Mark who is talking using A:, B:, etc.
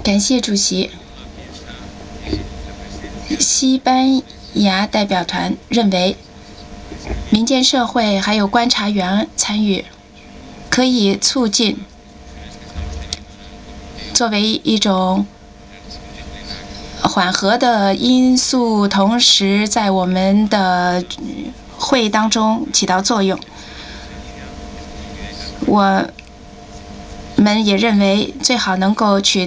A: 感谢主席。西班牙代表团认为，民间社会还有观察员参与，可以促进作为一种缓和的因素，同时在我们的会议当中起到作用。我们也认为最好能够取